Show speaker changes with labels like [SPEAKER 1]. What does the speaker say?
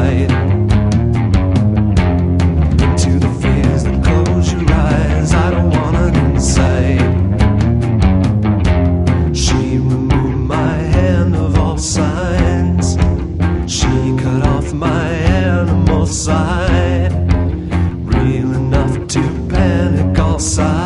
[SPEAKER 1] sight. Into the fears that close your eyes, I don't want an insight. She removed my hand of all signs. She cut off my animal side, real enough to panic all sides.